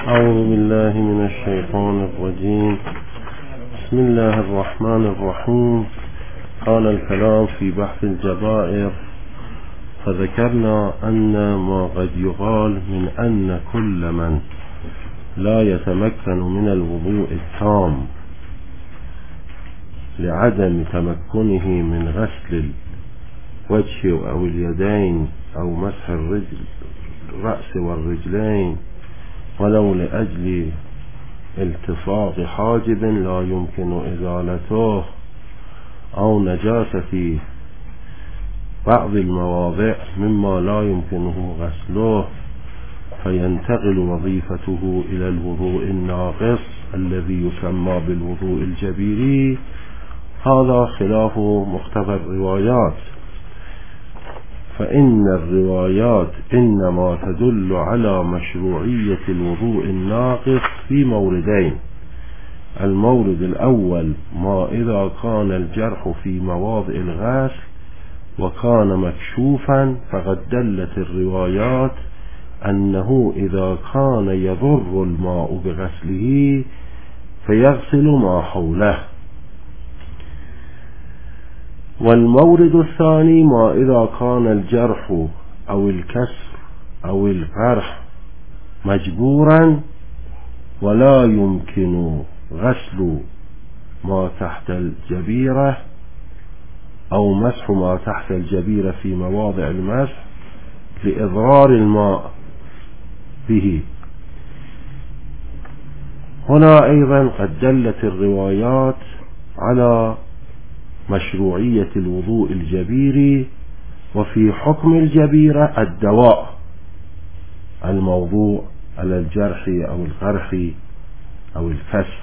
أعوذ بالله من الشيطان الرجيم. بسم الله الرحمن الرحيم. قال الكلام في بحث الجبائر، فذكرنا أن ما قد يقال من أن كل من لا يتمكن من الوضوء التام لعدم تمكنه من غسل الوجه أو اليدين أو مسح الرأس والرجلين ولو لأجل التصاق حاجب لا يمكن إزالته أو نجاسة بعض المواضع مما لا يمكنه غسله، فينتقل وظيفته إلى الوضوء الناقص الذي يسمى بالوضوء الجبيري. هذا خلاف مقتضى الروايات، فإن الروايات إنما تدل على مشروعية الوضوء الناقص في موردين. المورد الأول ما إذا كان الجرح في مواضع الغسل وكان مكشوفا، فقد دلت الروايات أنه إذا كان يضر الماء بغسله فيغسل ما حوله. والمورد الثاني ما إذا كان الجرح أو الكسر أو الجرح مجبورا ولا يمكن غسل ما تحت الجبيرة أو مسح ما تحت الجبيرة في مواضع المسح لإضرار الماء به. هنا أيضا قد دلت الروايات على مشروعية الوضوء الجبيري، وفي حكم الجبيرة الدواء الموضوع على الجرح أو القرح أو الكسر،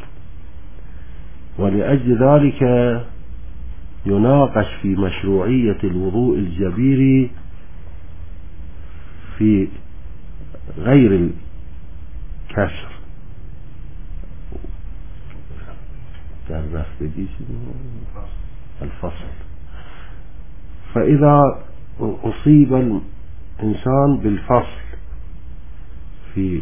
ولأجل ذلك يناقش في مشروعية الوضوء الجبيري في غير الكسر. الفصل، فإذا أصيب الإنسان بالفصل في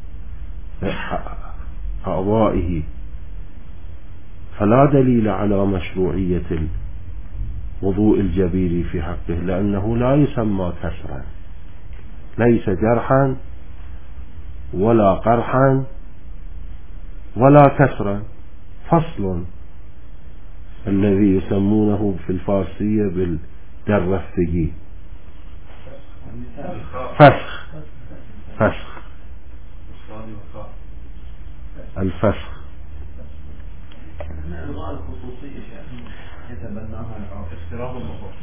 أعضائه فلا دليل على مشروعية الوضوء الجبيري في حقه، لأنه لا يسمى كسرا، ليس جرحا ولا قرحا ولا كسرا، فصل الذي يسمونه في الفارسية بالدرفتجي، فسخ الفسخ. الغاء الخصوصية يتبناها افتراض الوضوء.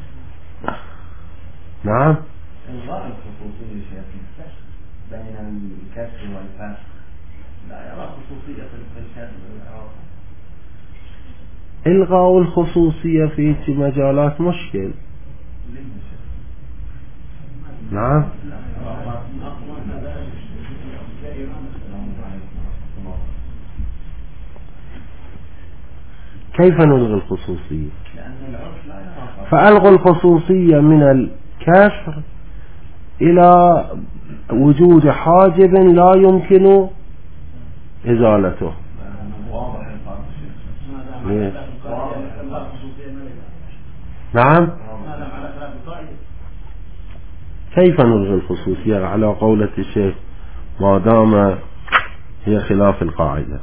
نعم، الغاء الخصوصية بين الكسر والفسخ لا يرى خصوصية في الكسر والعراق. إلغاء الخصوصية في مجالات مشكل. نعم، كيف نلغي الخصوصية؟ فألغوا الخصوصية من الكسر إلى وجود حاجب لا يمكن إزالته. نعم، كيف نلغي الخصوصية على قولة الشيخ ما دام هي خلاف القاعدة؟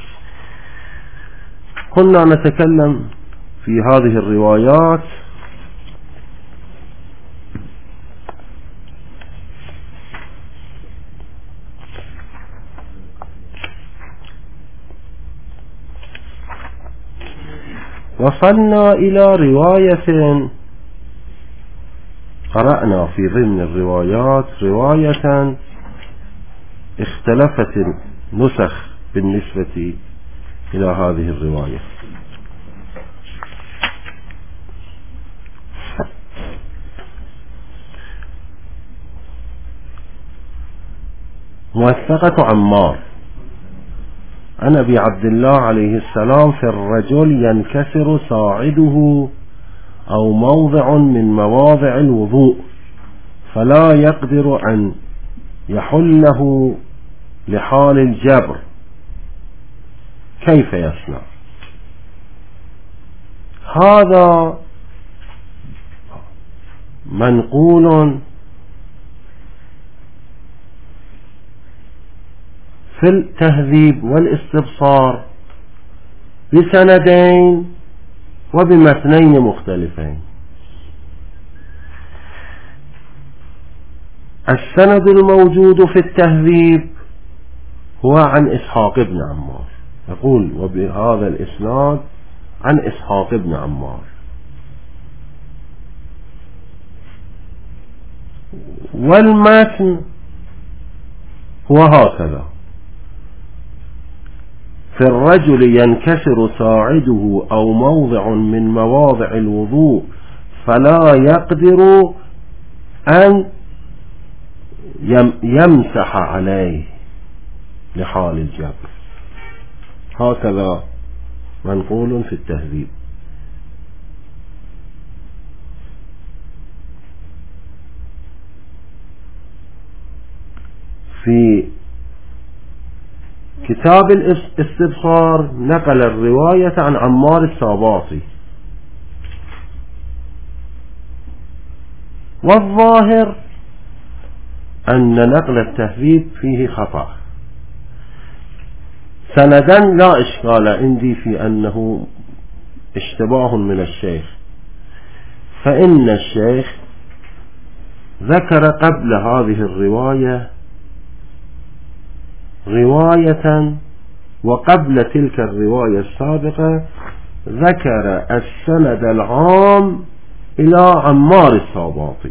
كنا نتكلم في هذه الروايات وصلنا إلى رواية قرأنا في ضمن الروايات رواية اختلفت النسخ بالنسبة إلى هذه الرواية. موثقة عمار عن أبي عبد الله عليه السلام في الرجل ينكسر صاعده أو موضع من مواضع الوضوء فلا يقدر أن يحله لحال الجبر كيف يصنع؟ هذا منقول في التهذيب والاستبصار بسندين وبمتنين مختلفين. السند الموجود في التهذيب هو عن إسحاق بن عمار، يقول وبهذا الإسناد عن إسحاق بن عمار. والمتن هو هكذا: في الرجل ينكسر ساعده أو موضع من مواضع الوضوء فلا يقدر أن يمسح عليه لحال الجبر. هكذا منقول في التهذيب. في كتاب الاستبصار نقل الرواية عن عمار الساباطي، والظاهر أن نقل التهذيب فيه خطأ. سندا لا إشكال عندي في أنه اشتباه من الشيخ، فإن الشيخ ذكر قبل هذه الرواية رواية، وقبل تلك الرواية السابقة ذكر السند العام إلى عمار الساباطي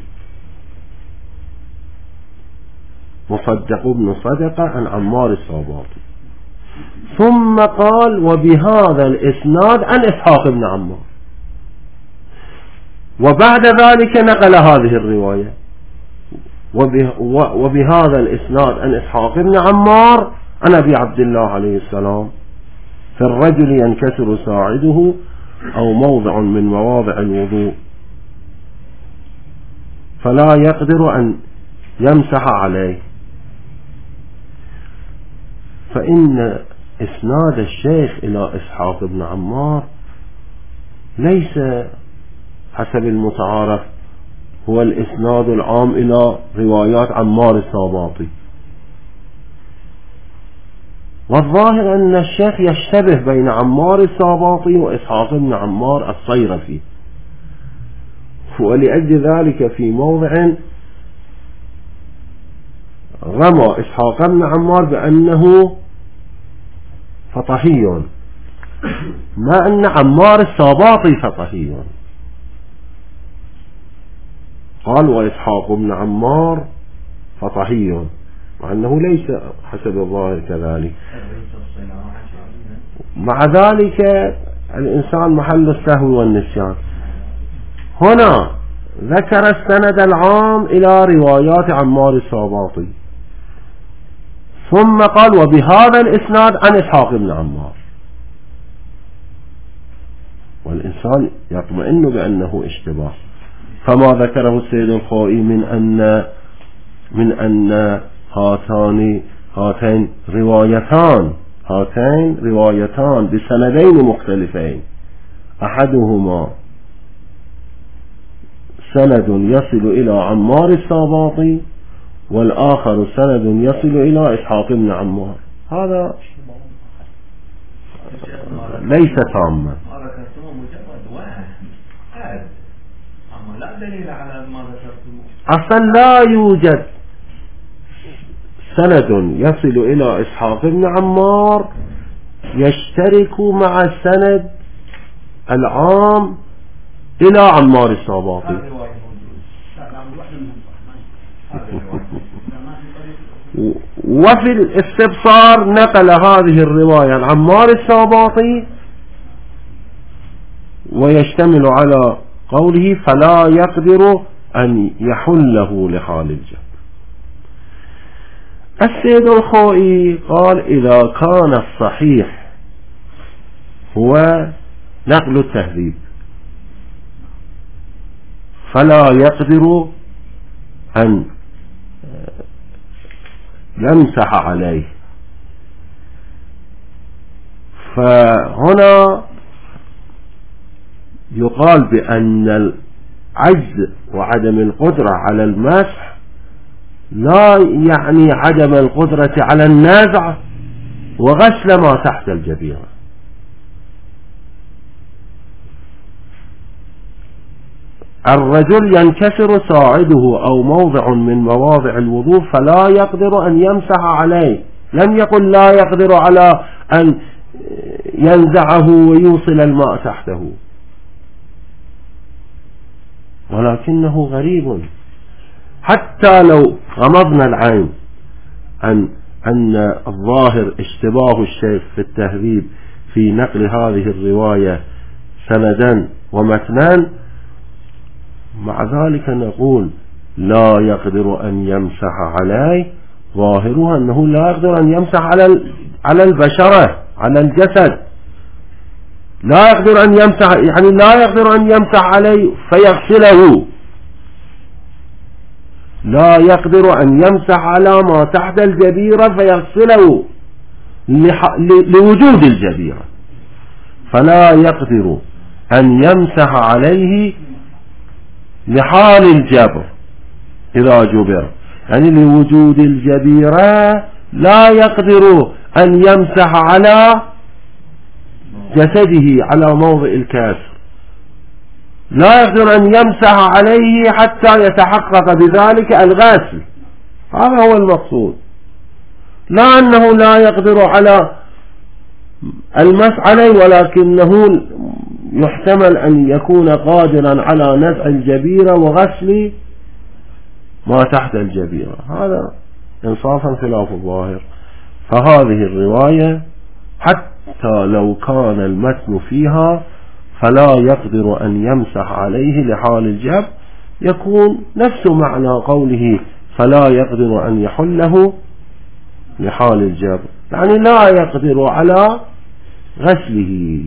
مصدق بن صدقة عن عمار الساباطي، ثم قال وبهذا الإسناد عن إسحاق بن عمار، وبعد ذلك نقل هذه الرواية وبهذا الإسناد عن إسحاق بن عمار عن أبي عبد الله عليه السلام: في الرجل ينكسر ساعده أو موضع من مواضع الوضوء فلا يقدر أن يمسح عليه. فإن إسناد الشيخ إلى إسحاق بن عمار ليس حسب المتعارف هو الإسناد العام إلى روايات عمار الساباطي، والظاهر أن الشيخ يشتبه بين عمار الساباطي وإسحاق بن عمار الصيرفي، ولأجل ذلك في موضع رمى إسحاق بن عمار بأنه فطحي، ما أن عمار الساباطي فطحي. قال وإسحاق بن عمار فطحي، مع أنه ليس حسب الظاهر كذلك. مع ذلك الإنسان محل السهو والنسيان. هنا ذكر السند العام إلى روايات عمار الساباطي، ثم قال وبهذا الإسناد عن إسحاق بن عمار، والإنسان يطمئن بأنه اشتباه. فما ذكره السيد الخوئي من أن هاتين روايتان بسندين مختلفين، أحدهما سند يصل إلى عمار الساباطي والآخر سند يصل إلى إسحاق بن عمار، هذا ليس تاما. أصلا لا يوجد سند يصل إلى إسحاق بن عمار يشترك مع السند العام إلى عمار الساباطي. وفي الاستبصار نقل هذه الرواية عن عمار الساباطي ويشتمل على قوله فلا يقدر أن يحله لحال الجبر. السيد الخوئي قال إذا كان الصحيح هو نقل التهذيب فلا يقدر أن يمسح عليه فهنا يقال بأن العجز وعدم القدرة على المسح لا يعني عدم القدرة على النزع وغسل ما تحت الجبيرة. الرجل ينكسر ساعده أو موضع من مواضع الوضوء فلا يقدر أن يمسح عليه، لم يقل لا يقدر على أن ينزعه ويوصل الماء تحته، ولكنه غريب. حتى لو غمضنا العين أن الظاهر اشتباه الشيخ في التهذيب في نقل هذه الرواية سندا ومتنا، مع ذلك نقول لا يقدر أن يمسح عليه، ظاهرها أنه لا يقدر أن يمسح على البشرة، على الجسد، لا يقدر أن يمسح، يعني لا يقدر أن يمسح عليه فيغسله، لا يقدر أن يمسح على ما تحت الجبيرة فيغسله لوجود الجبيرة، فلا يقدر أن يمسح عليه لحال الجبر إذا جبر، يعني لوجود الجبيرة لا يقدر أن يمسح على جسده على موضع الكسر، لا يقدر أن يمسح عليه حتى يتحقق بذلك الغسل. هذا هو المقصود، لا أنه لا يقدر على المسح عليه، ولكنه يحتمل أن يكون قادرا على نزع الجبيرة وغسل ما تحت الجبيرة. هذا إنصافا خلاف الظاهر. فهذه الرواية حتى لو كان المتن فيها فلا يقدر أن يمسح عليه لحال الجبر، يكون نفس معنى قوله فلا يقدر أن يحله لحال الجبر، يعني لا يقدر على غسله.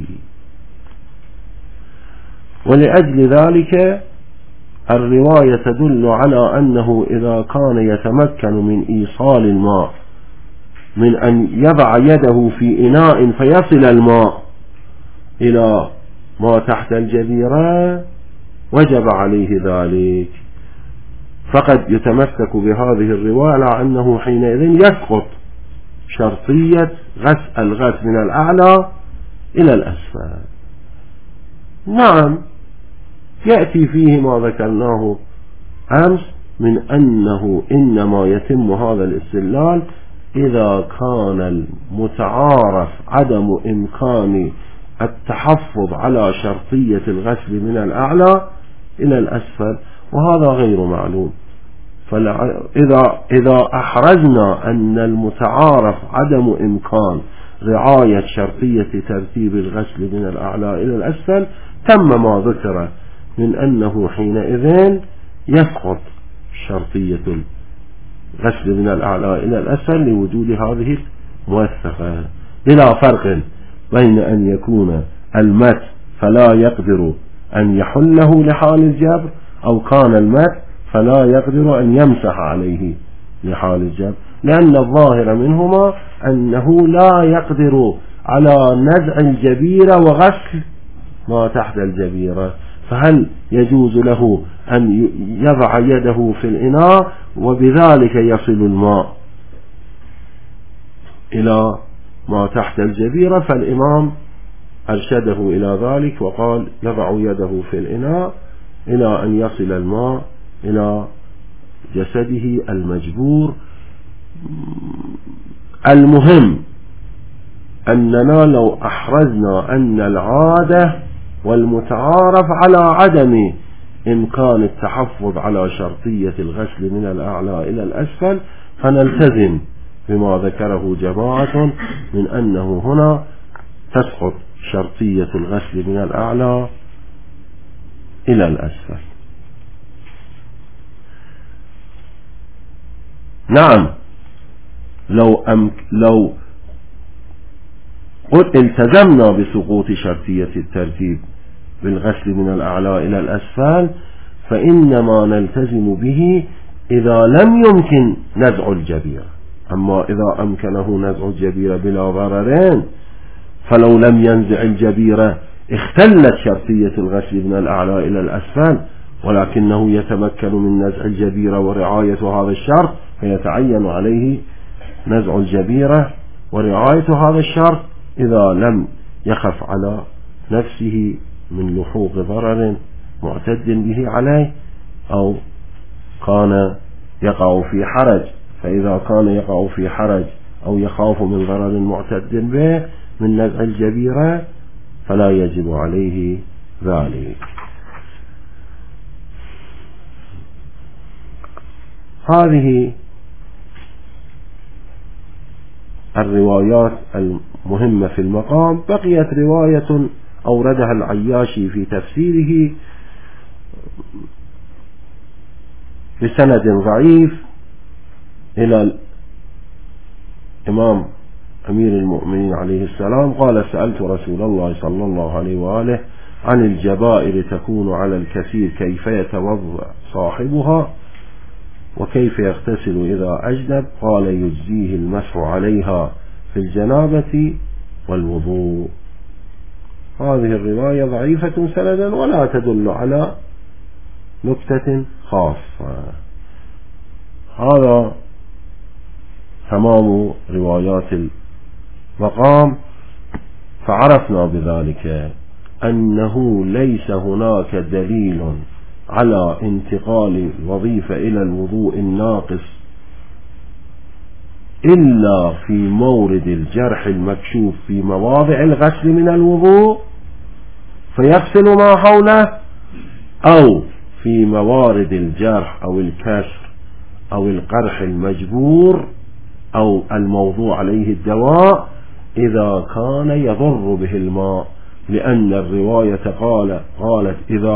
ولأجل ذلك الرواية تدل على أنه إذا كان يتمكن من إيصال الماء، من أن يضع يده في إناء فيصل الماء إلى ما تحت الجبيرة وجب عليه ذلك، فقد يتمسك بهذه الرواية على أنه حينئذ يسقط شرطية الغسل من الأعلى إلى الأسفل. نعم، يأتي فيه ما ذكرناه أمس من أنه إنما يتم هذا الاستدلال إذا كان المتعارف عدم إمكان التحفظ على شرطية الغسل من الأعلى إلى الأسفل، وهذا غير معلوم. فإذا أحرزنا أن المتعارف عدم إمكان رعاية شرطية ترتيب الغسل من الأعلى إلى الأسفل، تم ما ذكر من أنه حينئذ يسقط شرطية الغسل من الأعلى إلى الأسفل لوجود هذه الموثقة، بلا فرق بين أن يكون المت فلا يقدر أن يحله لحال الجبر، أو كان المت فلا يقدر أن يمسح عليه لحال الجبر، لأن الظاهر منهما أنه لا يقدر على نزع الجبيرة وغسل ما تحت الجبيرة، فهل يجوز له أن يضع يده في الإناء وبذلك يصل الماء إلى ما تحت الجبيرة؟ فالإمام أرشده إلى ذلك وقال يضع يده في الإناء إلى أن يصل الماء إلى جسده المجبور. المهم أننا لو أحرزنا أن العادة والمتعارف على عدم إمكان التحفظ على شرطية الغسل من الأعلى إلى الأسفل، فنلتزم بما ذكره جماعة من أنه هنا تسقط شرطية الغسل من الأعلى إلى الأسفل. نعم، لو التزمنا بسقوط شرطية الترتيب بالغسل من الأعلى إلى الأسفل، فإنما نلتزم به إذا لم يمكن نزع الجبيرة. أما إذا أمكنه نزع الجبيرة بلا ضررين فلو لم ينزع الجبيرة اختلت شرطية الغسل من الأعلى إلى الأسفل، ولكنه يتمكن من نزع الجبيرة ورعاية هذا الشرط، فيتعين عليه نزع الجبيرة ورعاية هذا الشرط إذا لم يخف على نفسه من لحوق ضرر معتد به عليه أو كان يقع في حرج. فإذا كان يقع في حرج أو يخاف من ضرر معتد به من نزع الجبيرة فلا يجب عليه ذلك. هذه الروايات المهمة في المقام. بقيت رواية أوردها العياشي في تفسيره بسند ضعيف إلى الإمام أمير المؤمنين عليه السلام قال: سألت رسول الله صلى الله عليه وآله عن الجبائر تكون على الكثير كيف يتوضأ صاحبها وكيف يغتسل إذا أجنب؟ قال: يجزيه المسح عليها في الجنابة والوضوء. هذه الرواية ضعيفة سندا ولا تدل على نكتة خاصة. هذا تمام روايات المقام. فعرفنا بذلك أنه ليس هناك دليل على انتقال الوظيفة إلى الوضوء الناقص إلا في مورد الجرح المكشوف في مواضع الغسل من الوضوء فيغسل ما حوله، أو في موارد الجرح أو الكسر أو القرح المجبور أو الموضوع عليه الدواء إذا كان يضر به الماء، لأن الرواية قالت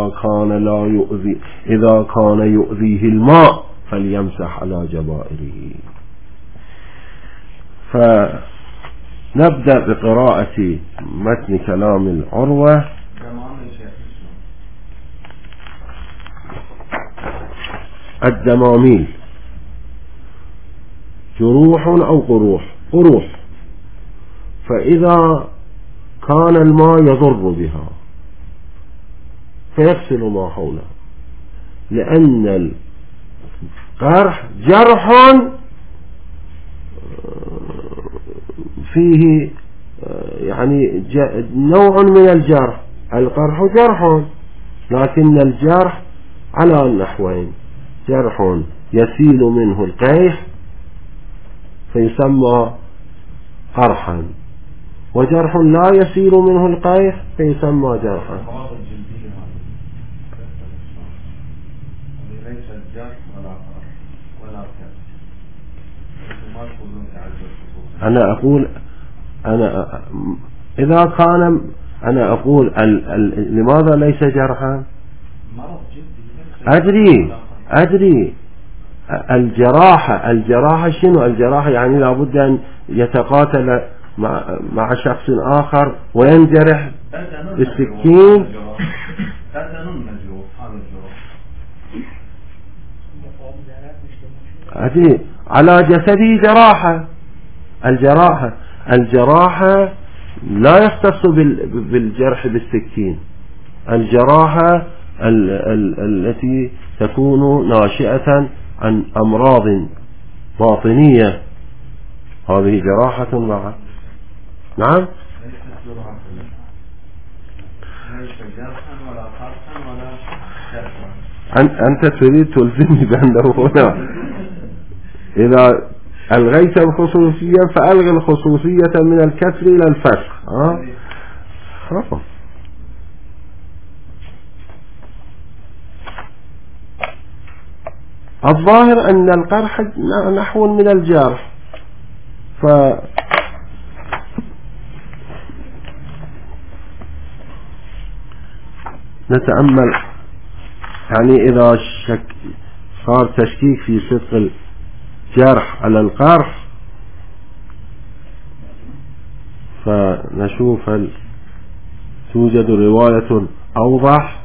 إذا كان يؤذيه الماء فليمسح على جبائره. فنبدأ بقراءة متن كلام العروة. الدماميل جروح أو قروح، فإذا كان الماء يضر بها فيغسل ما حوله، لأن القرح جرح فيه يعني نوع من الجرح. القرح جرح، لكن الجرح على النحوين: جرح يسيل منه القيح فيسمى قرحا، وجرح لا يسيل منه القيح فيسمى جرحا. أنا أقول لماذا ليس جرحا؟ أدري الجراحة شنو؟ الجراحة يعني لابد أن يتقاتل مع شخص آخر وينجرح بالسكين. على جسده جراحة. الجراحة لا يختص بالجرح بالسكين. الجراحة التي تكون ناشئة عن أمراض باطنية هذه جراحة معه. نعم. أنت تريد تلزمني بأنه هنا إذا ألغيت الخصوصية فألغي الخصوصية من الكسر إلى الفسخ. الظاهر أن القرح نحو من الجرح. نتأمل يعني إذا صار تشكيك في صدق الجرح على القرح فنشوف هل توجد رواية أوضح.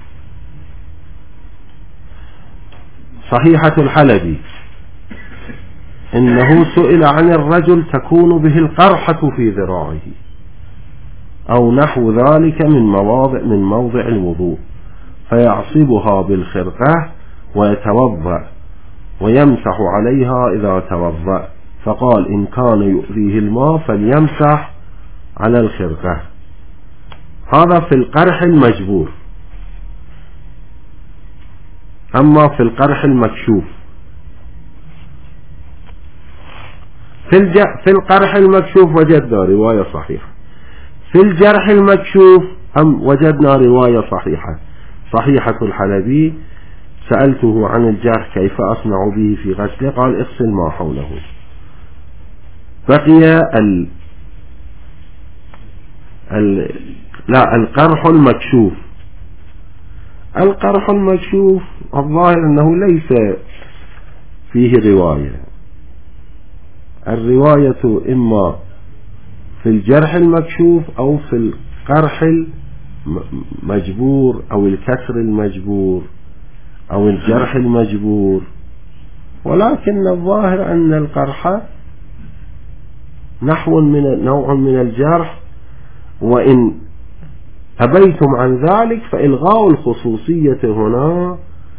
صحيحة الحلبي إنه سئل عن الرجل تكون به القرحة في ذراعه أو نحو ذلك من موضع الوضوء، فيعصبها بالخرقة ويتوضأ ويمسح عليها إذا توضأ، فقال إن كان يؤذيه الماء فليمسح على الخرقة. هذا في القرح المجبور. أما في القرح المكشوف، في القرح المكشوف وجدنا رواية صحيحة. في الجرح المكشوف وجدنا رواية صحيحة الحلبي. سألته عن الجرح كيف أصنع به في غسله، قال اغسل ما حوله. بقي القرح المكشوف. القرح المكشوف الظاهر أنه ليس فيه رواية. الرواية إما في الجرح المكشوف أو في القرح المجبور أو الكسر المجبور أو الجرح المجبور، ولكن الظاهر أن القرح نوع من الجرح، وإن أبيتم عن ذلك فإلغاء الخصوصية هنا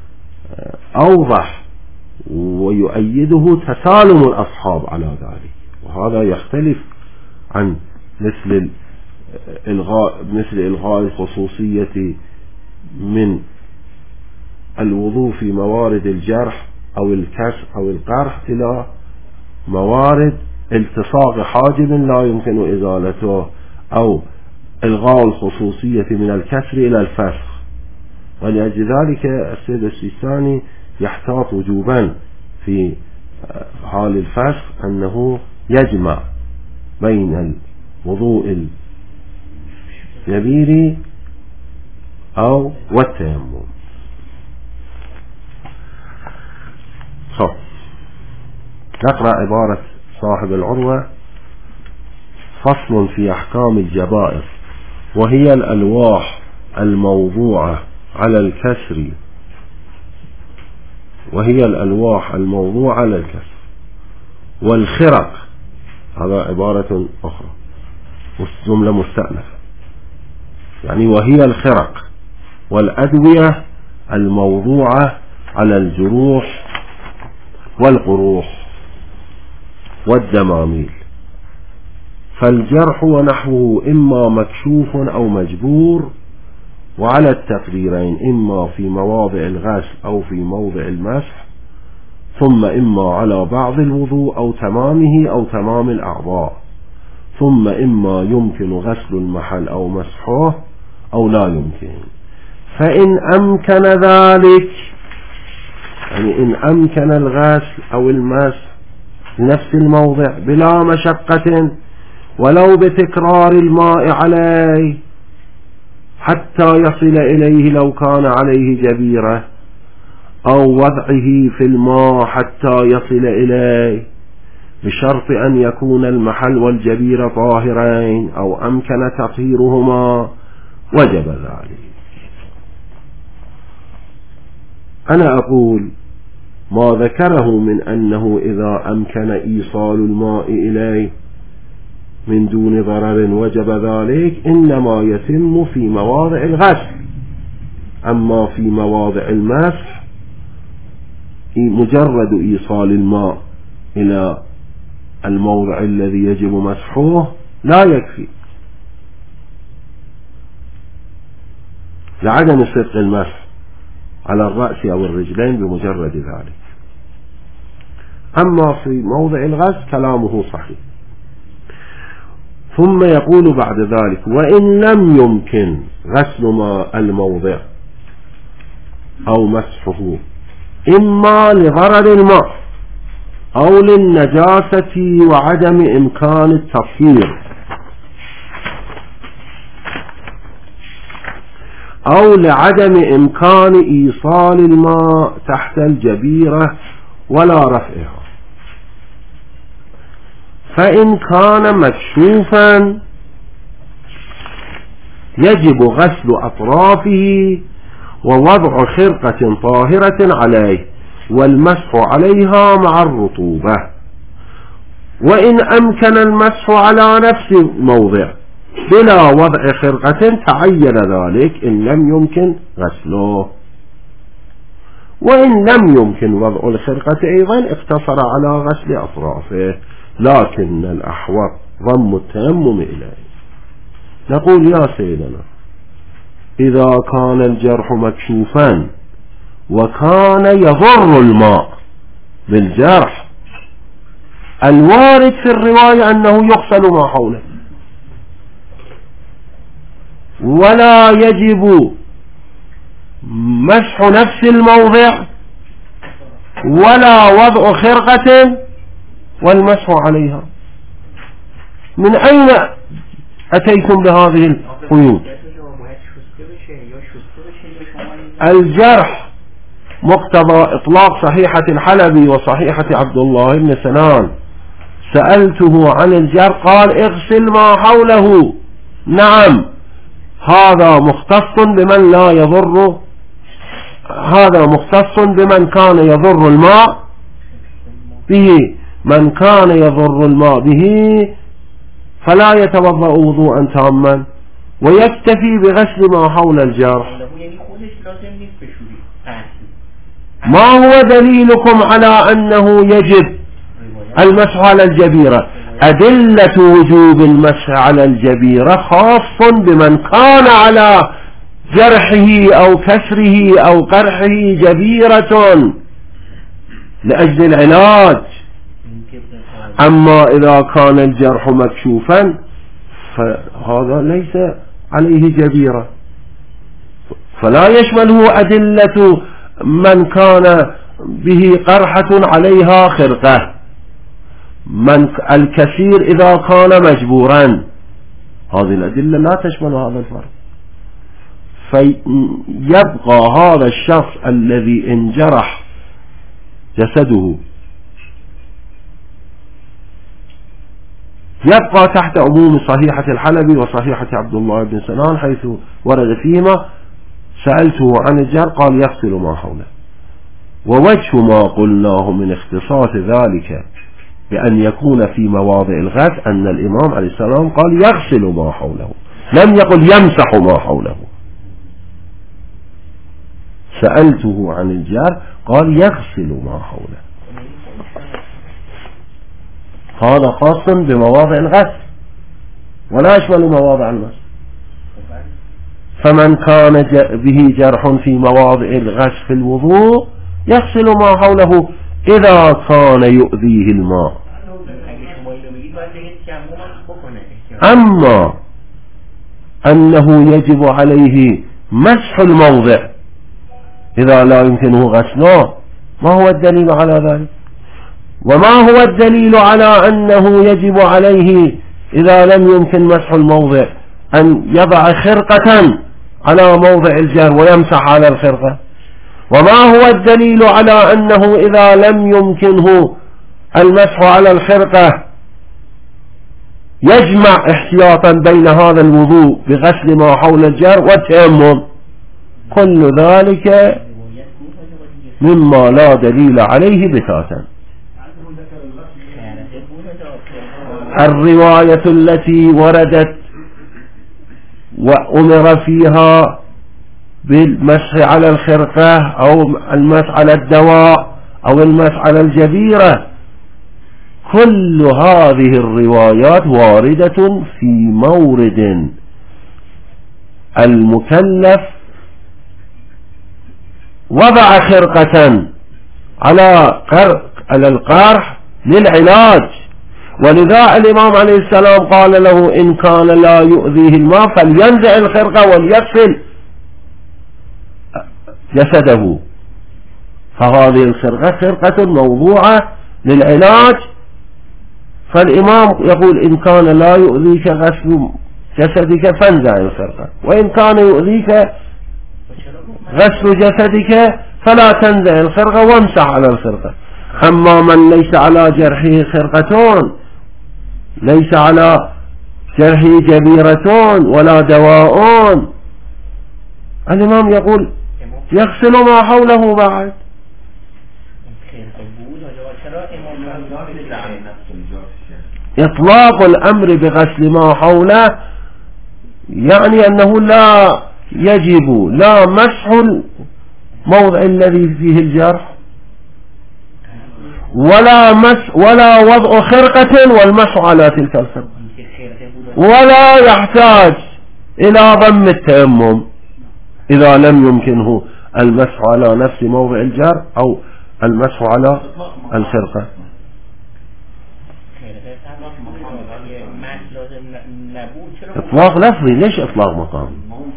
أوضح ويؤيده تسالم الأصحاب على ذلك، وهذا يختلف عن مثل إلغاء الخصوصية من الوضوء في موارد الجرح أو الكسر أو القرح إلى موارد التصاق حاجب لا يمكن إزالته، أو إلغاء الخصوصية من الكسر إلى الفسخ. ولأجل ذلك السيد السيستاني يحتاط وجوبا في حال الفسخ أنه يجمع بين الوضوء اليبيري أو والتيمم. نقرأ عبارة صاحب العروة: فصل في أحكام الجبائر، وهي الألواح الموضوعة على الكسر، والخرق. هذا عبارة أخرى، جملة مستأنفة، يعني وهي الخرق والأدوية الموضوعة على الجروح والقروح والدماميل. فالجرح ونحوه إما مكشوف أو مجبور، وعلى التقديرين إما في مواضع الغسل أو في موضع المسح، ثم إما على بعض الوضوء أو تمامه أو تمام الأعضاء، ثم إما يمكن غسل المحل أو مسحه أو لا يمكن. فإن أمكن ذلك، يعني إن أمكن الغسل أو المسح لنفس الموضع بلا مشقة ولو بتكرار الماء عليه حتى يصل إليه لو كان عليه جبيرة، أو وضعه في الماء حتى يصل إليه بشرط أن يكون المحل والجبيرة طاهرين أو أمكن تطهيرهما، وجب ذلك. أنا أقول ما ذكره من أنه إذا أمكن إيصال الماء إليه من دون ضرر وجب ذلك إنما يتم في مواضع الغسل. أما في مواضع المسح مجرد إيصال الماء إلى الموضع الذي يجب مسحه لا يكفي، لعدم صدق المسح على الرأس أو الرجلين بمجرد ذلك. أما في موضع الغسل كلامه صحيح. ثم يقول بعد ذلك: وإن لم يمكن غسل الموضع أو مسحه إما لضرر الماء أو للنجاسة وعدم إمكان التطهير أو لعدم إمكان إيصال الماء تحت الجبيرة ولا رفعها، فإن كان مكشوفا يجب غسل أطرافه ووضع خرقة طاهرة عليه والمسح عليها مع الرطوبة. وإن أمكن المسح على نفس الموضع بلا وضع خرقة تعين ذلك إن لم يمكن غسله، وإن لم يمكن وضع الخرقة أيضا اقتصر على غسل أطرافه، لكن الأحوط ضم التيمم إليه. نقول يا سيدنا إذا كان الجرح مكشوفا وكان يضر الماء بالجرح، الوارد في الرواية أنه يغسل ما حوله، ولا يجب مسح نفس الموضع ولا وضع خرقة والمسح عليها. من أين أتيتم بهذه القيود؟ الجرح مقتضى إطلاق صحيحة الحلبي وصحيحة عبد الله بن سنان. سألته عن الجرح قال اغسل ما حوله. نعم، هذا مختص بمن لا يضر، هذا مختص بمن كان يضر الماء به، من كان يضر الماء به فلا يتوضأ وضوءا تاما ويكتفي بغسل ما حول الجرح. ما هو دليلكم على أنه يجب المسح على الجبيرة؟ أدلة وجوب المسح على الجبيرة خاص بمن كان على جرحه أو كسره أو قرحه جبيرة لأجل العلاج. أما إذا كان الجرح مكشوفا فهذا ليس عليه جبيرة، فلا يشمله أدلة من كان به قرحة عليها خرقة. من الكثير إذا كان مجبورا، هذه الأدلة لا تشمل هذا الفرق. فيبقى هذا الشخص الذي انجرح جسده يبقى تحت عموم صحيحة الحلبي وصحيحة عبد الله بن سنان، حيث ورد فيما سألته عن الجرح قال يغسل ما حوله. ووجه ما قلناه من اختصاص ذلك بأن يكون في مواضع الغسل أن الإمام عليه السلام قال يغسل ما حوله، لم يقل يمسح ما حوله. سألته عن الجرح قال يغسل ما حوله، هذا خاص بمواضع الغسل ولا يشمل مواضع المسح. فمن كان به جرح في مواضع الغسل في الوضوء يغسل ما حوله إذا كان يؤذيه الماء. أما أنه يجب عليه مسح الموضع إذا لا يمكنه غسله، ما هو الدليل على ذلك؟ وما هو الدليل على أنه يجب عليه إذا لم يمكن مسح الموضع أن يضع خرقة على موضع الجرح ويمسح على الخرقة؟ وما هو الدليل على أنه إذا لم يمكنه المسح على الخرقة يجمع احتياطا بين هذا الوضوء بغسل ما حول الجرح والتيمم؟ كل ذلك مما لا دليل عليه بتاتا. الرواية التي وردت وأمر فيها بالمسح على الخرقة أو المسح على الدواء أو المسح على الجبيرة، كل هذه الروايات واردة في مورد المكلف وضع خرقة على القرح للعلاج، ولذا الإمام عليه السلام قال له إن كان لا يؤذيه الماء فلينزع الخرقة وليغسل جسده. فهذه الخرقة خرقة موضوعة للعلاج، فالإمام يقول إن كان لا يؤذيك غسل جسدك فانزع الخرقة، وإن كان يؤذيك غسل جسدك فلا تنزع الخرقة وامسح على الخرقة. أما من ليس على جرحه خرقتون، ليس على جرحه جبيرتون ولا دواء، الإمام يقول يغسل ما حوله بعد. إطلاق الأمر بغسل ما حوله يعني أنه لا يجب لا مسح الموضع الذي فيه الجرح ولا وضع خرقة والمسح على تلك الخرقة، ولا يحتاج إلى ضم التيمم إذا لم يمكنه المسح على نفس موضع الجرح أو المسح على الخرقة. إطلاق لفظي، ليش إطلاق مقام؟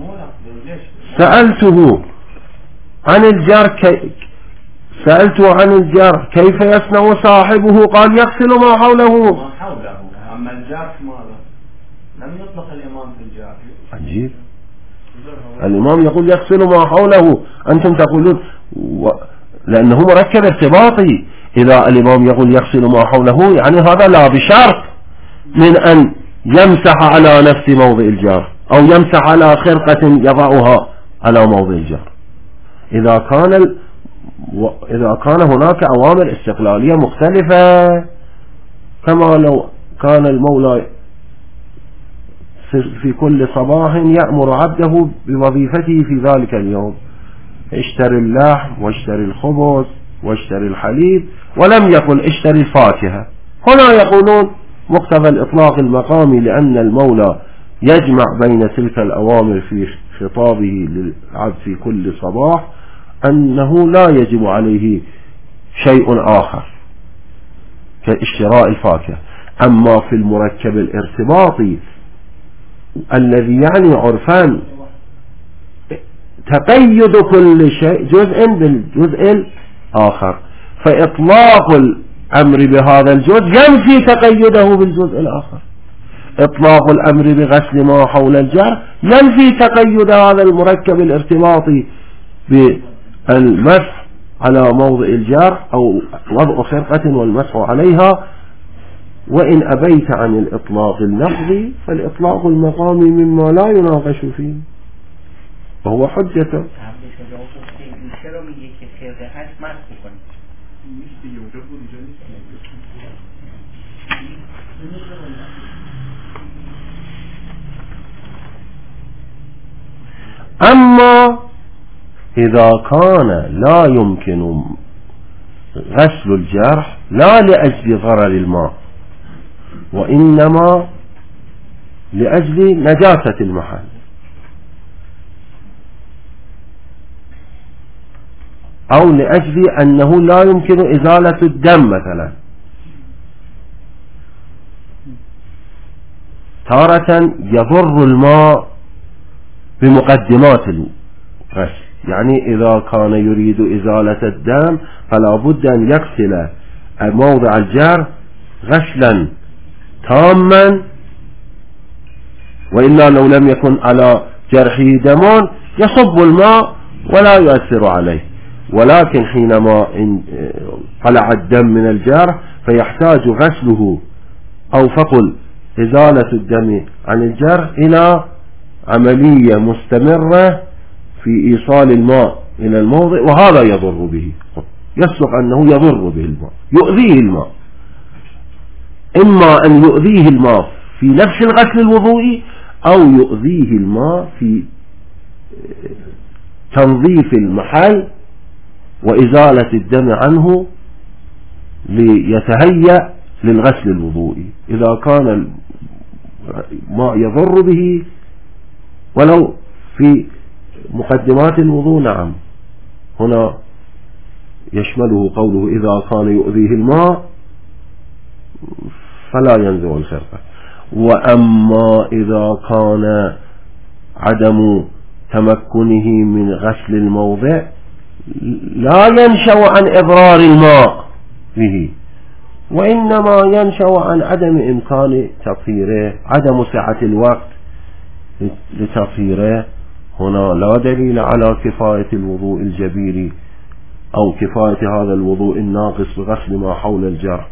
سألته عن الجرح كيف يصنع صاحبه؟ قال يغسل ما حوله. أما الجرح ماذا؟ لم يطلق الإمام في الجرح. عجيب، الإمام يقول يغسل ما حوله، أنتم تقولون لأنه مركب ارتباطي. إذا الإمام يقول يغسل ما حوله يعني هذا لا بشرط من أن يمسح على نفس موضع الجرح أو يمسح على خرقة يضعها على موضع الجرح. إذا كان هناك أوامر استقلالية مختلفة، كما لو كان المولى في كل صباح يأمر عبده بوظيفته في ذلك اليوم، اشتري اللحم واشتري الخبز واشتري الحليب، ولم يقل اشتري الفاكهة. هنا يقولون مقتضى الإطلاق المقامي لأن المولى يجمع بين تلك الأوامر في خطابه للعبد في كل صباح أنه لا يجب عليه شيء آخر كاشتراء الفاكهة. أما في المركب الارتباطي الذي يعني عرفان تقيد كل شيء جزء بالجزء الآخر، فإطلاق الأمر بهذا الجزء ينفي تقيده بالجزء الآخر. إطلاق الأمر بغسل ما حول الجرح ينفي تقيد هذا المركب الارتباطي بالمسح على موضع الجرح أو وضع خرقة والمسح عليها. وإن أبيت عن الإطلاق اللفظي فالإطلاق المقامي مما لا يناقش فيه وهو حجته. أما إذا كان لا يمكن غسل الجرح لا لأجل ضرر الماء وإنما لأجل نجاسة المحل أو لأجل أنه لا يمكن إزالة الدم مثلا، تارة يضر الماء بمقدمات الغسل، يعني إذا كان يريد إزالة الدم فلا بد أن يغسل موضع الجرح غسلا تاما، وإلا لو لم يكن على جرحه دم يصب الماء ولا يؤثر عليه. ولكن حينما طلع الدم من الجرح فيحتاج غسله أو فقل إزالة الدم عن الجرح إلى عملية مستمرة في إيصال الماء إلى الموضع، وهذا يضر به، يصدق أنه يضر به الماء، يؤذيه الماء، إما أن يؤذيه الماء في نفس الغسل الوضوئي أو يؤذيه الماء في تنظيف المحل وإزالة الدم عنه ليتهيأ للغسل الوضوئي. إذا كان الماء يضر به ولو في مقدمات الوضوء نعم، هنا يشمله قوله إذا كان يؤذيه الماء فلا ينزع الخرقة. وأما إذا كان عدم تمكنه من غسل الموضع لا ينشأ عن إضرار الماء به، وإنما ينشأ عن عدم إمكان تطهيره، عدم سعة الوقت لتطهيره، هنا لا دليل على كفاية الوضوء الجبيري أو كفاية هذا الوضوء الناقص بغسل ما حول الجرح.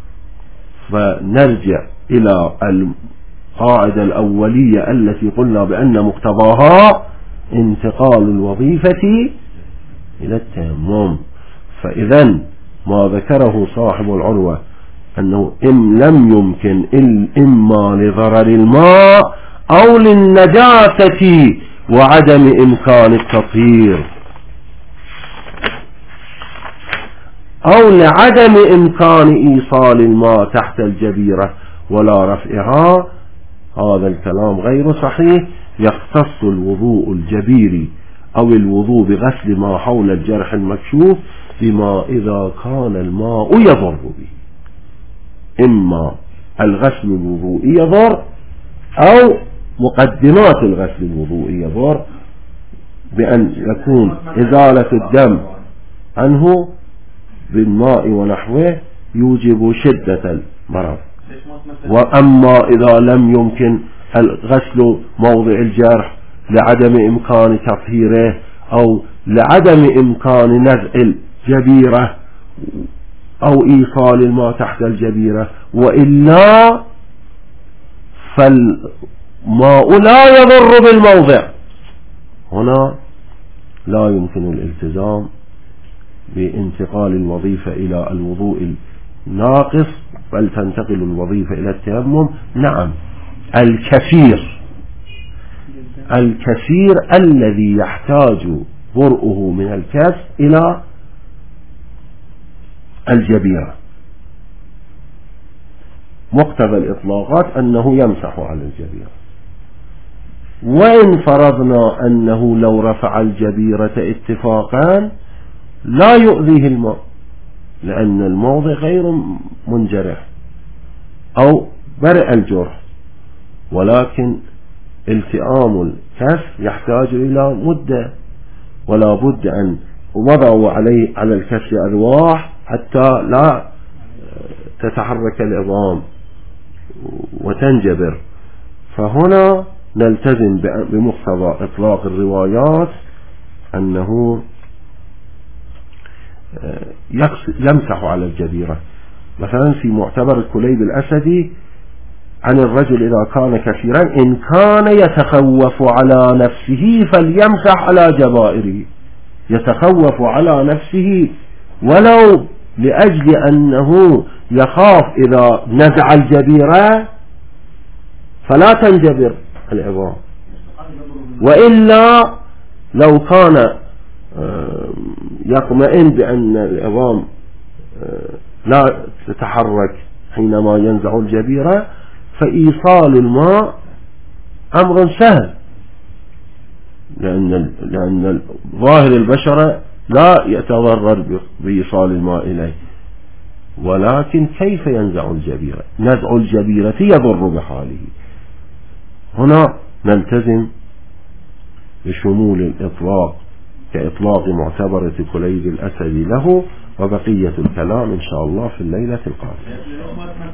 فنرجع إلى القاعدة الأولية التي قلنا بأن مقتضاها انتقال الوظيفة إلى التيمم. فإذا ما ذكره صاحب العروة أنه إن لم يمكن إما لضرر الماء أو للنجاسة وعدم إمكان التطهير أو لعدم إمكان إيصال الماء تحت الجبيرة ولا رفعها، هذا الكلام غير صحيح. يختص الوضوء الجبيري أو الوضوء بغسل ما حول الجرح المكشوف بما إذا كان الماء يضر به، إما الغسل الوضوء يضر أو مقدمات الغسل الوضوء يضر، بأن يكون إزالة الدم عنه بالماء ونحوه يوجب شدة المرض. وأما إذا لم يمكن الغسل موضع الجرح لعدم إمكان تطهيره أو لعدم إمكان نزع الجبيرة أو إيصال الماء تحت الجبيرة، وإلا فالماء لا يضر بالموضع، هنا لا يمكن الالتزام بانتقال الوظيفة إلى الوضوء الناقص، بل تنتقل الوظيفة إلى التيمم. نعم، الكثير الذي يحتاج برؤه من الكف إلى الجبيرة، مقتضى الإطلاقات أنه يمسح على الجبيرة. وإن فرضنا أنه لو رفع الجبيرة اتفاقا لا يؤذيه الماء، لأن الموضع غير منجرح أو برئ الجرح، ولكن التئام الكف يحتاج إلى مدة، ولا بد أن وضعوا على الكف ألواح حتى لا تتحرك العظام وتنجبر. فهنا نلتزم بمقتضى إطلاق الروايات أنه يمسح على الجبيرة. مثلا في معتبر الكليب الأسدي عن الرجل إذا كان كثيرا إن كان يتخوف على نفسه فليمسح على جبائره، يتخوف على نفسه ولو لأجل أنه يخاف إذا نزع الجبيرة فلا تنجبر العظام، وإلا لو كان يطمئن بأن العظام لا تتحرك حينما ينزع الجبيرة فإيصال الماء أمر سهل، لأن ظاهر البشرة لا يتضرر بإيصال الماء إليه. ولكن كيف ينزع الجبيرة؟ نزع الجبيرة يضر بحاله. هنا نلتزم بشمول الإطلاق كإطلاق معتبرة كليب الأسد له، وبقية الكلام إن شاء الله في الليلة القادمة.